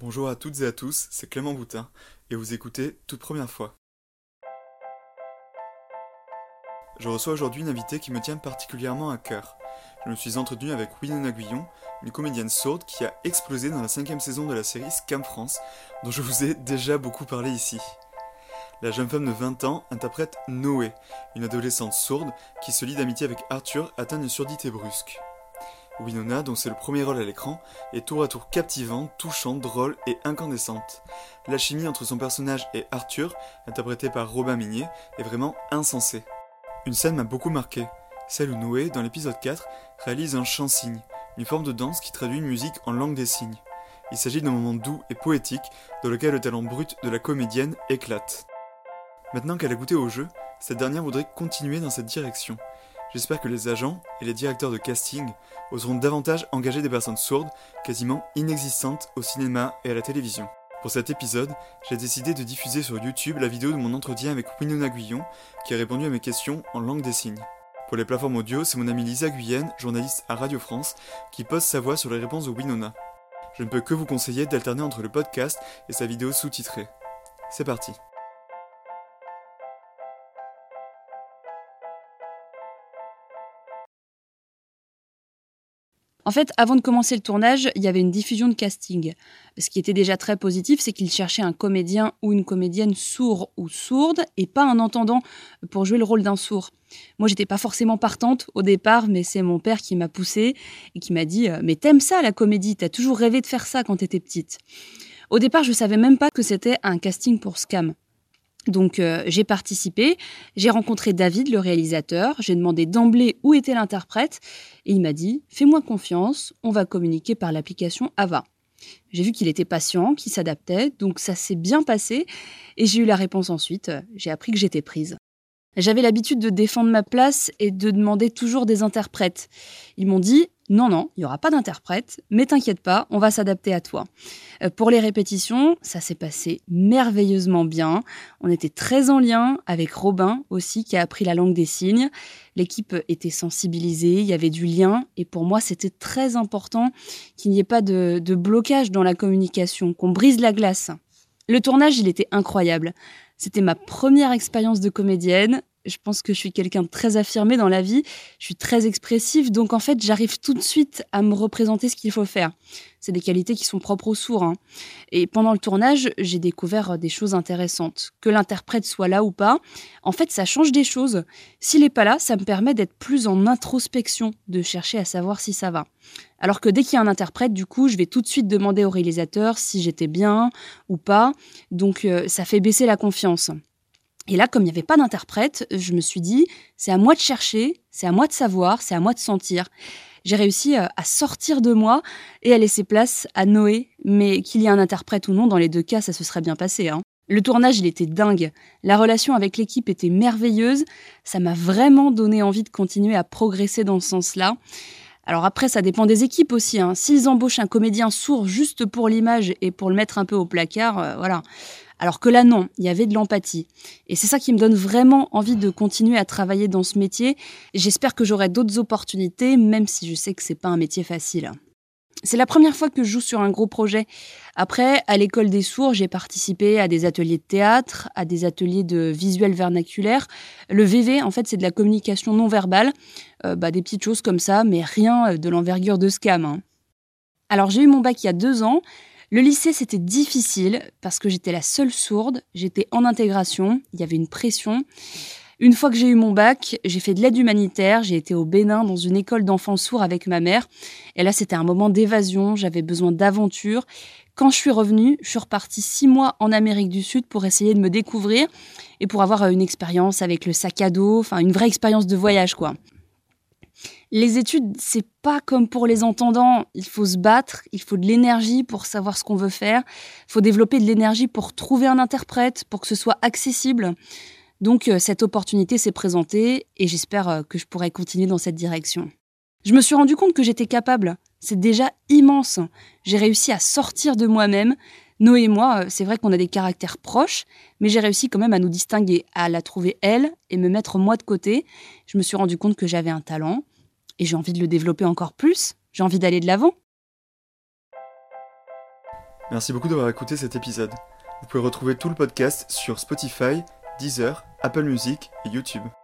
Bonjour à toutes et à tous, c'est Clément Boutin et vous écoutez Toute Première Fois. Je reçois aujourd'hui une invitée qui me tient particulièrement à cœur. Je me suis entretenu avec Winona Guyon, une comédienne sourde qui a explosé dans la 5e saison de la série Scam France, dont je vous ai déjà beaucoup parlé ici. La jeune femme de 20 ans interprète Noé, une adolescente sourde qui se lie d'amitié avec Arthur atteint d'une surdité brusque. Winona, dont c'est le premier rôle à l'écran, est tour à tour captivante, touchante, drôle et incandescente. La chimie entre son personnage et Arthur, interprété par Robin Mignet, est vraiment insensée. Une scène m'a beaucoup marqué, celle où Noé, dans l'épisode 4, réalise un chant-signe, une forme de danse qui traduit une musique en langue des signes. Il s'agit d'un moment doux et poétique dans lequel le talent brut de la comédienne éclate. Maintenant qu'elle a goûté au jeu, cette dernière voudrait continuer dans cette direction. J'espère que les agents et les directeurs de casting oseront davantage engager des personnes sourdes, quasiment inexistantes au cinéma et à la télévision. Pour cet épisode, j'ai décidé de diffuser sur YouTube la vidéo de mon entretien avec Winona Guyon, qui a répondu à mes questions en langue des signes. Pour les plateformes audio, c'est mon amie Lisa Guyenne, journaliste à Radio France, qui pose sa voix sur les réponses de Winona. Je ne peux que vous conseiller d'alterner entre le podcast et sa vidéo sous-titrée. C'est parti. En fait, avant de commencer le tournage, il y avait une diffusion de casting. Ce qui était déjà très positif, c'est qu'ils cherchaient un comédien ou une comédienne sourd ou sourde et pas un entendant pour jouer le rôle d'un sourd. Moi, j'étais pas forcément partante au départ, mais c'est mon père qui m'a poussée et qui m'a dit « Mais t'aimes ça, la comédie, t'as toujours rêvé de faire ça quand t'étais petite ». Au départ, je savais même pas que c'était un casting pour Scam. Donc j'ai participé, j'ai rencontré David, le réalisateur, j'ai demandé d'emblée où était l'interprète et il m'a dit « Fais-moi confiance, on va communiquer par l'application Ava ». J'ai vu qu'il était patient, qu'il s'adaptait, donc ça s'est bien passé et j'ai eu la réponse ensuite, j'ai appris que j'étais prise. J'avais l'habitude de défendre ma place et de demander toujours des interprètes. Ils m'ont dit « Non, il n'y aura pas d'interprète, mais t'inquiète pas, on va s'adapter à toi ». Pour les répétitions, ça s'est passé merveilleusement bien. On était très en lien avec Robin aussi, qui a appris la langue des signes. L'équipe était sensibilisée, il y avait du lien. Et pour moi, c'était très important qu'il n'y ait pas de blocage dans la communication, qu'on brise la glace. Le tournage, il était incroyable. C'était ma première expérience de comédienne. Je pense que je suis quelqu'un de très affirmé dans la vie. Je suis très expressive, donc en fait, j'arrive tout de suite à me représenter ce qu'il faut faire. C'est des qualités qui sont propres aux sourds. Et pendant le tournage, j'ai découvert des choses intéressantes. Que l'interprète soit là ou pas, en fait, ça change des choses. S'il n'est pas là, ça me permet d'être plus en introspection, de chercher à savoir si ça va. Alors que dès qu'il y a un interprète, du coup, je vais tout de suite demander au réalisateur si j'étais bien ou pas. Donc, ça fait baisser la confiance. Et là, comme il n'y avait pas d'interprète, je me suis dit, c'est à moi de chercher, c'est à moi de savoir, c'est à moi de sentir. J'ai réussi à sortir de moi et à laisser place à Noé. Mais qu'il y ait un interprète ou non, dans les deux cas, ça se serait bien passé. Le tournage, il était dingue. La relation avec l'équipe était merveilleuse. Ça m'a vraiment donné envie de continuer à progresser dans ce sens-là. Alors après, ça dépend des équipes aussi. S'ils embauchent un comédien sourd juste pour l'image et pour le mettre un peu au placard, voilà. Alors que là, non, il y avait de l'empathie. Et c'est ça qui me donne vraiment envie de continuer à travailler dans ce métier. Et j'espère que j'aurai d'autres opportunités, même si je sais que c'est pas un métier facile. C'est la première fois que je joue sur un gros projet. Après, à l'école des sourds, j'ai participé à des ateliers de théâtre, à des ateliers de visuel vernaculaire. Le VV, en fait, c'est de la communication non verbale. Des petites choses comme ça, mais rien de l'envergure de Scam. Alors, j'ai eu mon bac il y a 2 ans. Le lycée, c'était difficile parce que j'étais la seule sourde. J'étais en intégration, il y avait une pression. Une fois que j'ai eu mon bac, j'ai fait de l'aide humanitaire. J'ai été au Bénin dans une école d'enfants sourds avec ma mère. Et là, c'était un moment d'évasion, j'avais besoin d'aventure. Quand je suis revenue, je suis repartie 6 mois en Amérique du Sud pour essayer de me découvrir et pour avoir une expérience avec le sac à dos, enfin une vraie expérience de voyage, quoi. Les études, c'est pas comme pour les entendants. Il faut se battre, il faut de l'énergie pour savoir ce qu'on veut faire. Il faut développer de l'énergie pour trouver un interprète, pour que ce soit accessible. Donc, cette opportunité s'est présentée et j'espère que je pourrai continuer dans cette direction. Je me suis rendu compte que j'étais capable. C'est déjà immense. J'ai réussi à sortir de moi-même. Noé et moi, c'est vrai qu'on a des caractères proches, mais j'ai réussi quand même à nous distinguer, à la trouver elle et me mettre moi de côté. Je me suis rendu compte que j'avais un talent. Et j'ai envie de le développer encore plus. J'ai envie d'aller de l'avant. Merci beaucoup d'avoir écouté cet épisode. Vous pouvez retrouver tout le podcast sur Spotify, Deezer, Apple Music et YouTube.